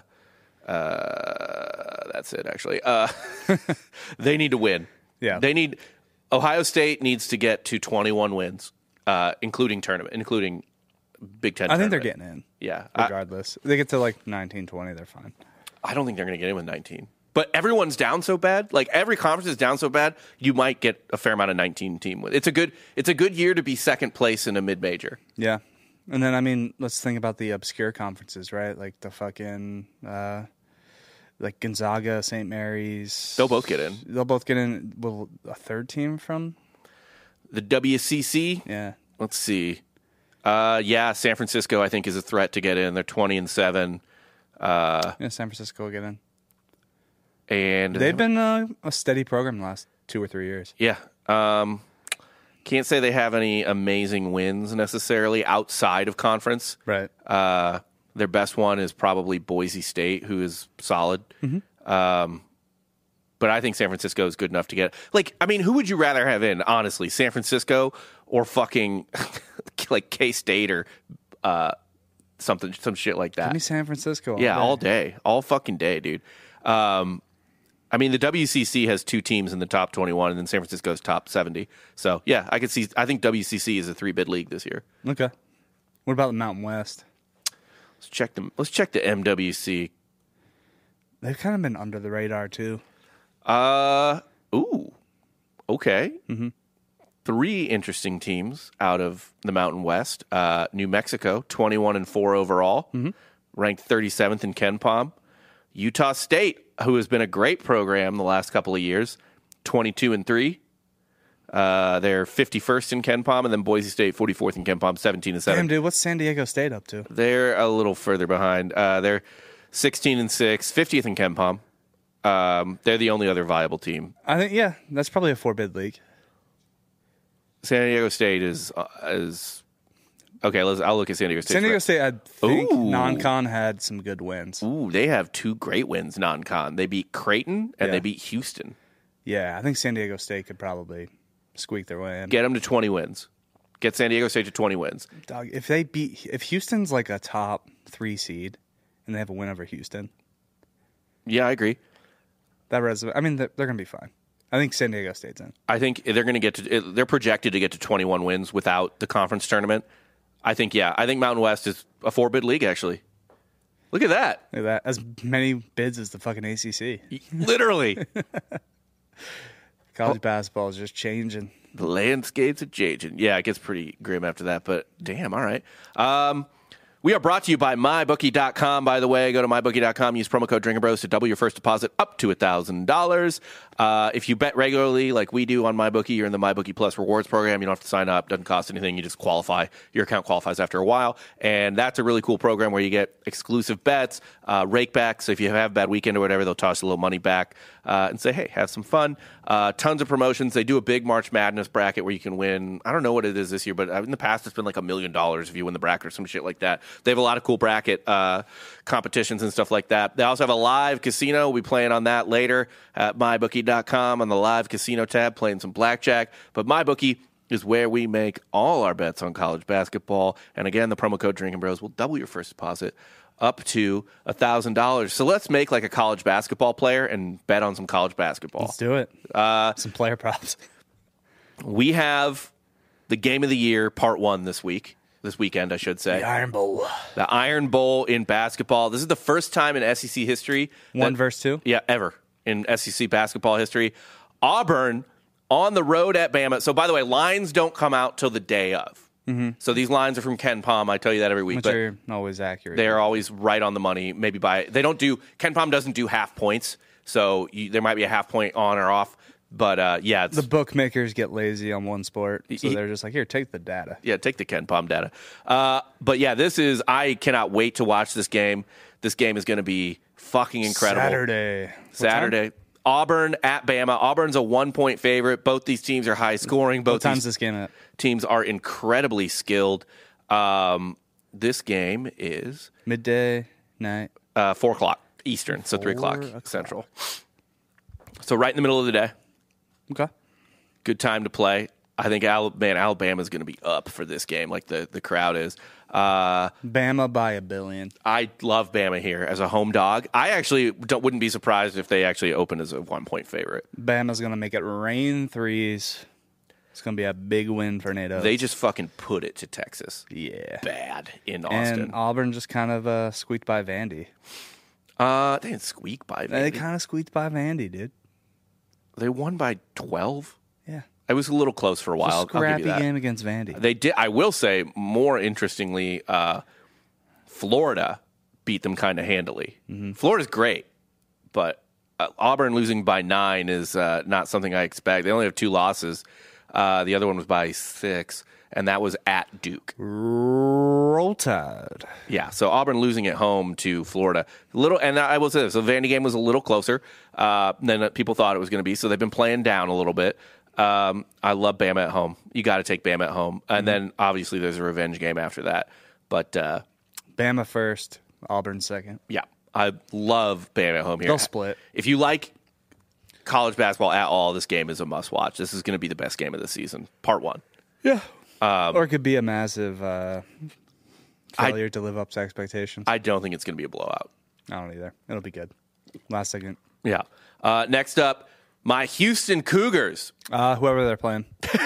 that's it, actually. They need to win. Yeah. Ohio State needs to get to 21 wins, including Big Ten. I think they're getting in. Yeah. Regardless. They get to like 19, 20, they're fine. I don't think they're going to get in with 19. But everyone's down so bad. Like every conference is down so bad, you might get a fair amount of 19 team wins. It's a good year to be second place in a mid-major. Yeah. And then, I mean, let's think about the obscure conferences, right? Like the fucking, like Gonzaga, St. Mary's. They'll both get in. They'll both get in. Will a third team from? The WCC? Yeah. Let's see. Yeah, San Francisco, I think, is a threat to get in. They're 20-7. Yeah, San Francisco will get in. And they've been a steady program the last 2 or 3 years. Yeah. Can't say they have any amazing wins necessarily outside of conference. Right. Their best one is probably Boise State, who is solid. Mm-hmm. But I think San Francisco is good enough to get. Like, I mean, who would you rather have in, honestly? San Francisco or fucking like K-State or some shit like that? Give me San Francisco. All day. All fucking day, dude. I mean, the WCC has 2 teams in the top 21, and then San Francisco's top 70. So, yeah, I think WCC is a 3-bid league this year. Okay. What about the Mountain West? Let's check the MWC. They've kind of been under the radar, too. Ooh. Okay. Mm-hmm. 3 interesting teams out of the Mountain West. New Mexico, 21-4 overall, ranked 37th in KenPom. Utah State, who has been a great program the last couple of years, 22-3. They're 51st in KenPom, and then Boise State 44th in KenPom, 17-7. Damn, dude, what's San Diego State up to? They're a little further behind. They're 16-6, 50th in KenPom. They're the only other viable team. I think, yeah, that's probably a 4-bid league. San Diego State is okay. I'll look at San Diego State. San Diego State, I think, Ooh. non-con had some good wins. Ooh, they have 2 great wins non-con. They beat Creighton and Yeah. they beat Houston. Yeah, I think San Diego State could probably squeak their way in. Get them to 20 wins. Get San Diego State to 20 wins. Dog, if Houston's like a top 3 seed and they have a win over Houston, Yeah, I agree. that resume, I mean, they're going to be fine. I think San Diego State's in. I think they're going to get to. They're projected to get to 21 wins without the conference tournament. I think Mountain West is a 4-bid league. Actually, look at that. Look at that. As many bids as the fucking ACC. Literally, College basketball is just changing. the landscapes are changing. Yeah, it gets pretty grim after that. But damn, all right. We are brought to you by MyBookie.com, by the way. Go to MyBookie.com, use promo code DrinkerBros to double your first deposit up to $1,000. If you bet regularly like we do on MyBookie, you're in the MyBookie Plus rewards program. You don't have to sign up. Doesn't cost anything. You just qualify. Your account qualifies after a while. And that's a really cool program where you get exclusive bets, rake back. So if you have a bad weekend or whatever, they'll toss you a little money back and say, hey, have some fun. Tons of promotions. They do a big March Madness bracket where you can win. I don't know what it is this year, but in the past it's been like $1 million if you win the bracket or some shit like that. They have a lot of cool bracket competitions and stuff like that. They also have a live casino. We'll be playing on that later at MyBookie.com on the live casino tab, playing some blackjack. But MyBookie is where we make all our bets on college basketball. And again, the promo code Drinking Bros will double your first deposit up to $1,000. So let's make like a college basketball player and bet on some college basketball. Let's do it. Some player props. We have the game of the year, part 1 this weekend, I should say. The Iron Bowl. The Iron Bowl in basketball. This is the first time in SEC history. 1 versus 2? Yeah, ever in SEC basketball history. Auburn on the road at Bama. So, by the way, lines don't come out till the day of. Mm-hmm. So these lines are from KenPom. I tell you that every week. Which are always accurate. They're always right on the money. Maybe KenPom doesn't do half points. So there might be a half point on or off. But yeah, the bookmakers get lazy on one sport, so they're just like, here, take the data. Yeah, take the KenPom data. But yeah, I cannot wait to watch this game. This game is going to be fucking incredible. Saturday. Auburn at Bama. Auburn's a 1-point favorite. Both these teams are high scoring. Both What time's this game at? Teams are incredibly skilled. This game is Midday, night. 4 o'clock Eastern, so 3 o'clock Central. So right in the middle of the day. Okay. Good time to play. I think Alabama's going to be up for this game, like the crowd is. Bama by $1 billion. I love Bama here as a home dog. I actually wouldn't be surprised if they actually open as a 1-point favorite. Bama's going to make it rain threes. It's going to be a big win for NATO. They just fucking put it to Texas. Yeah. Bad in Austin. And Auburn just kind of squeaked by Vandy. They didn't squeak by Vandy. They kind of squeaked by Vandy, dude. They won by 12. Yeah. It was a little close for a while. Just a scrappy game against Vandy. They did. I will say, more interestingly, Florida beat them kind of handily. Mm-hmm. Florida's great, but Auburn losing by 9 is not something I expect. They only have 2 losses. The other one was by 6, and that was at Duke. Roll Tide. Yeah, so Auburn losing at home to Florida. And I will say this, the Vandy game was a little closer than people thought it was going to be, so they've been playing down a little bit. I love Bama at home. You got to take Bama at home. And then, obviously, there's a revenge game after that. But Bama first, Auburn second. Yeah, I love Bama at home here. They'll split. If you like college basketball at all, this game is a must-watch. This is going to be the best game of the season, part 1. Yeah. Or it could be a massive failure to live up to expectations. I don't think it's going to be a blowout. I don't either. It'll be good. Last second. Yeah. Next up, my Houston Cougars. Whoever they're playing.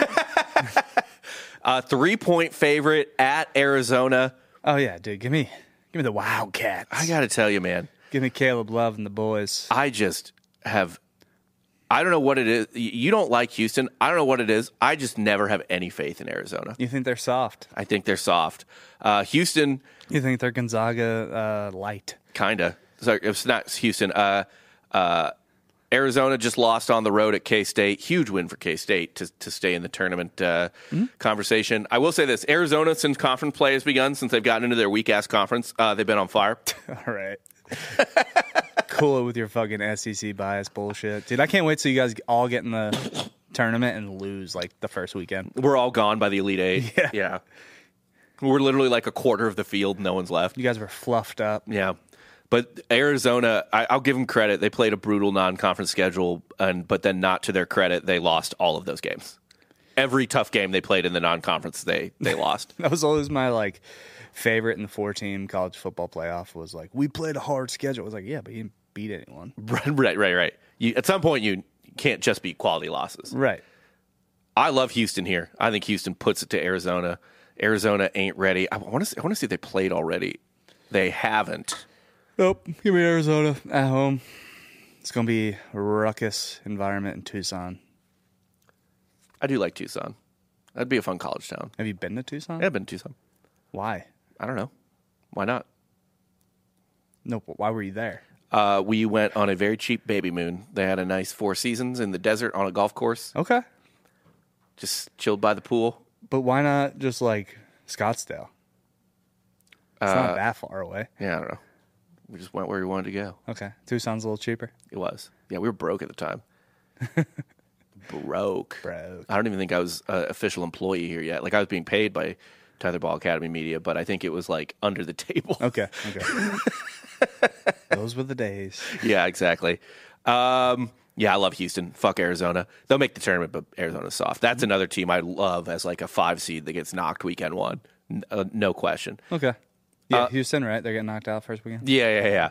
3-point favorite at Arizona. Oh, yeah, dude. Give me the Wildcats. I got to tell you, man. Give me Caleb Love and the boys. I just have I don't know what it is. You don't like Houston. I don't know what it is. I just never have any faith in Arizona. You think they're soft? I think they're soft. Houston. You think they're Gonzaga light? Kinda. Sorry, it's not Houston. Arizona just lost on the road at K-State. Huge win for K-State to stay in the tournament conversation. I will say this. Arizona, since conference play has begun, since they've gotten into their weak-ass conference, they've been on fire. All right. Cool it with your fucking SEC bias bullshit. Dude, I can't wait till you guys all get in the tournament and lose, like, the first weekend. We're all gone by the Elite Eight. Yeah. We're literally like a quarter of the field. No one's left. You guys were fluffed up. Yeah. But Arizona, I'll give them credit. They played a brutal non-conference schedule, but then not to their credit, they lost all of those games. Every tough game they played in the non-conference, they lost. That was always my, like, favorite in the 4-team college football playoff was, like, we played a hard schedule. I was like, yeah, but you didn't beat anyone. Right. At some point, you can't just beat quality losses. Right. I love Houston here. I think Houston puts it to Arizona. Arizona ain't ready. I want to see if they played already. They haven't. Nope. Give me Arizona at home. It's going to be a ruckus environment in Tucson. I do like Tucson. That'd be a fun college town. Have you been to Tucson? Yeah, I've been to Tucson. Why? I don't know. Why not? No, but why were you there? We went on a very cheap baby moon. They had a nice 4 seasons in the desert on a golf course. Okay. Just chilled by the pool. But why not just, like, Scottsdale? It's not that far away. Yeah, I don't know. We just went where we wanted to go. Okay. Tucson's a little cheaper. It was. Yeah, we were broke at the time. Broke. I don't even think I was an official employee here yet. Like, I was being paid by Tyler Ball Academy Media, but I think it was, like, under the table. Okay. Those were the days. Yeah, exactly. Yeah, I love Houston. Fuck Arizona. They'll make the tournament, but Arizona's soft. That's another team I love as, like, a 5 seed that gets knocked weekend 1. No question. Okay. Yeah, Houston, right? They're getting knocked out first weekend? Yeah.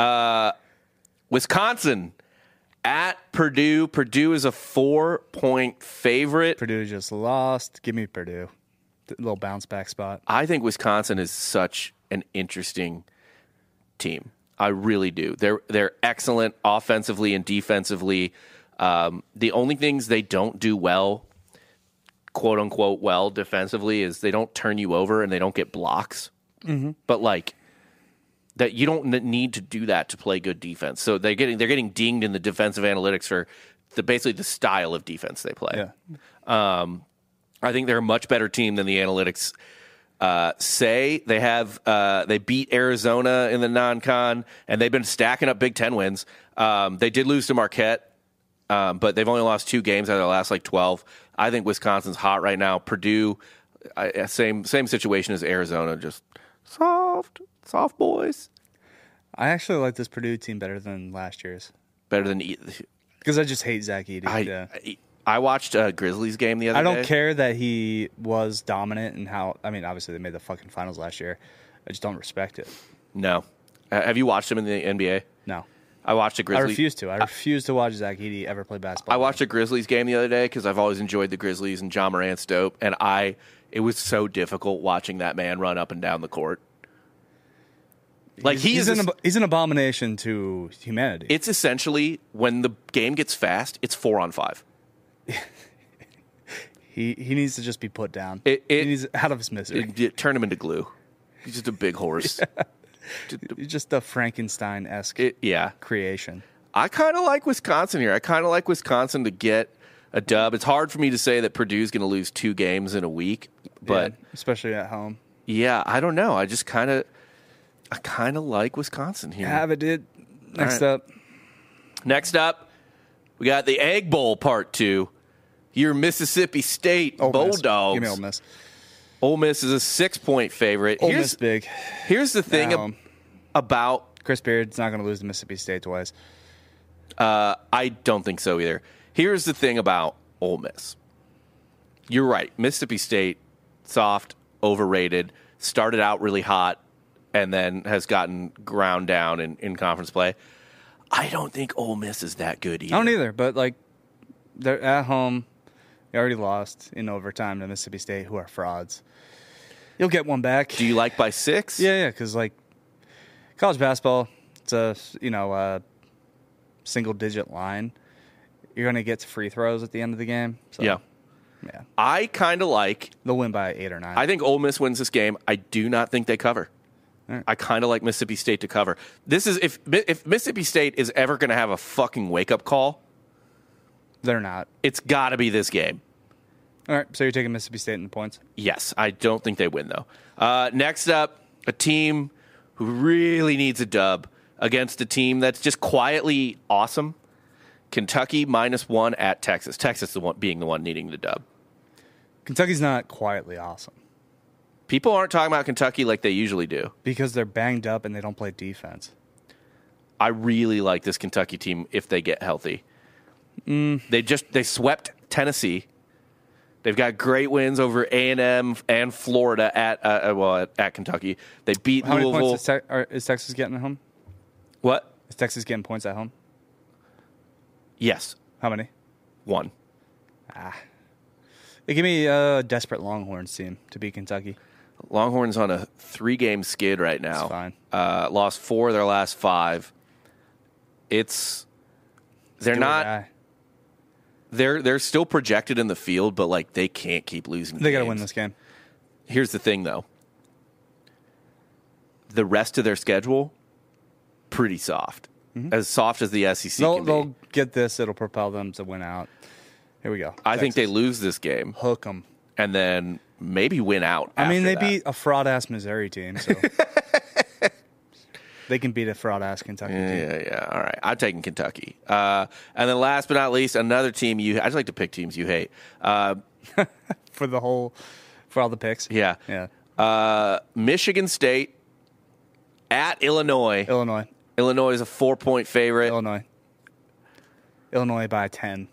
Wisconsin at Purdue. Purdue is a 4-point favorite. Purdue just lost. Give me Purdue. A little bounce back spot. I think Wisconsin is such an interesting team. I really do. They're excellent offensively and defensively. The only things they don't do well, quote unquote, well defensively is they don't turn you over and they don't get blocks. Mm-hmm. But like that, you don't need to do that to play good defense. So they're getting dinged in the defensive analytics for basically the style of defense they play. Yeah. I think they're a much better team than the analytics say. They beat Arizona in the non-con, and they've been stacking up Big Ten wins. They did lose to Marquette, but they've only lost 2 games out of the last 12. I think Wisconsin's hot right now. Purdue, same situation as Arizona, just soft boys. I actually like this Purdue team better than last year's. Better than because I just hate Zach Edey. I watched a Grizzlies game the other day. I don't care that he was dominant and how. I mean, obviously they made the fucking finals last year. I just don't respect it. No. Have you watched him in the NBA? No. I watched a Grizzlies. I refuse to. I refuse to watch Zach Edey ever play basketball. I watched a Grizzlies game the other day because I've always enjoyed the Grizzlies and John Morant's dope, and it was so difficult watching that man run up and down the court. Like he's an abomination to humanity. It's essentially when the game gets fast, it's 4-on-5. He needs to just be put down. He needs out of his misery. Turn him into glue. He's just a big horse. He's just a Frankenstein-esque creation. I kind of like Wisconsin here. I kind of like Wisconsin to get a dub. It's hard for me to say that Purdue's going to lose 2 games in a week, but especially at home. Yeah, I don't know. I kind of like Wisconsin here. Have it, dude. Next up, we got the Egg Bowl Part 2. Your Mississippi State Bulldogs. Give me Ole Miss. Ole Miss is a 6-point favorite. Ole Miss big. Here's the thing about Chris Beard's not going to lose to Mississippi State twice. I don't think so either. Here's the thing about Ole Miss. You're right. Mississippi State, soft, overrated, started out really hot, and then has gotten ground down in conference play. I don't think Ole Miss is that good either. I don't either, but like they're at home. They already lost in overtime to Mississippi State, who are frauds. You'll get one back. Do you like by 6? Yeah, because like college basketball, it's a single-digit line. you're going to get to free throws at the end of the game. So, Yeah. I kind of like. They'll win by 8 or 9. I think Ole Miss wins this game. I do not think they cover. Right. I kind of like Mississippi State to cover. This is if Mississippi State is ever going to have a fucking wake up call, They're not. it's got to be this game. All right, so you're taking Mississippi State in the points? Yes, I don't think they win though. Next up, a team who really needs a dub against a team that's just quietly awesome. Kentucky -1 at Texas. Texas being the one needing the dub. Kentucky's not quietly awesome People aren't talking about Kentucky like they usually do. because they're banged up and they don't play defense. I really like this Kentucky team if they get healthy. They swept Tennessee. They've got great wins over A&M and Florida at Kentucky. They beat How Louisville. many points is Texas getting at home? What? Is Texas getting points at home? Yes, How many? 1. Give me a desperate Longhorns team to beat Kentucky. Longhorns on a 3-game skid right now. That's fine. Lost 4 of their last 5. They're Do or not. die. They're still projected in the field, but like they can't keep losing. They got to games. win this game. Here's the thing, though. The rest of their schedule, pretty soft. As soft as the SEC can be. They'll get this. It'll propel them to win out. Here we go. I think they Texas. lose this game Hook them. and then maybe win out. I mean, after they that. beat a fraud-ass Missouri team, so they can beat a fraud-ass Kentucky team. Yeah. All right. I'm taking Kentucky. And then last but not least, another team I just like to pick teams you hate. For all the picks. Yeah. Yeah. Michigan State at Illinois. Illinois. Illinois is a 4-point favorite. Illinois by 10.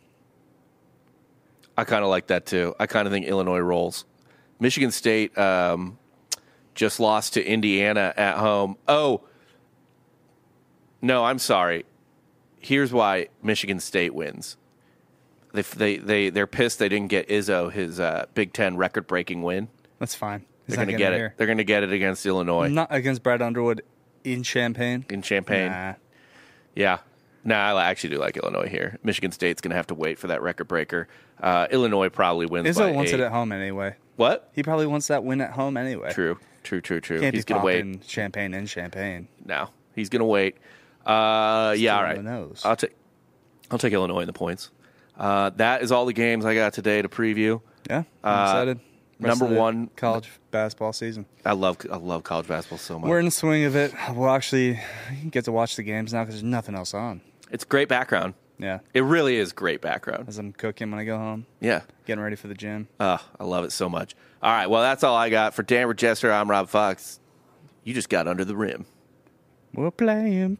I kind of like that too. I kind of think Illinois rolls. Michigan State just lost to Indiana at home. Oh, no, I'm sorry. Here's why Michigan State wins. They're pissed they didn't get Izzo his Big Ten record-breaking win. That's fine. He's They're not going to get it. here. They're going to get it against Illinois Not against Brad Underwood in Champaign. in Champaign. Nah. Yeah. No, I actually do like Illinois here. Michigan State's going to have to wait for that record breaker. Illinois probably wins by Izzo wants 8. it at home anyway. What? He probably wants that win at home anyway. True. Can't He's be going to wait. popping Champagne in Champagne. No, he's going to wait. Yeah, all right. on the nose. I'll take Illinois in the points. That is all the games I got today to preview. Yeah, I'm excited. Rest number of the one- college basketball season. I love college basketball so much. We're in the swing of it. We'll actually get to watch the games now because there's nothing else on. It's great background. Yeah, It really is great background. as I'm cooking when I go home, Yeah. getting ready for the gym. I love it so much. All right, well, that's all I got. For Dan Jester, I'm Rob Fox. You just got under the rim. We're playing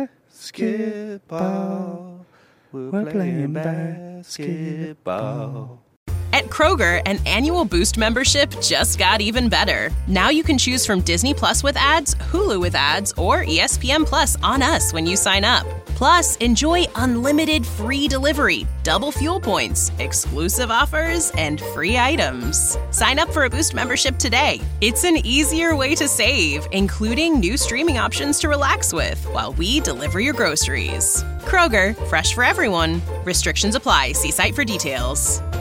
basketball. We're playing basketball. At Kroger, an annual Boost membership just got even better. Now you can choose from Disney Plus with ads, Hulu with ads, or ESPN Plus on us when you sign up. Plus, enjoy unlimited free delivery, double fuel points, exclusive offers, and free items. Sign up for a Boost membership today. It's an easier way to save, including new streaming options to relax with while we deliver your groceries. Kroger, fresh for everyone. Restrictions apply. See site for details.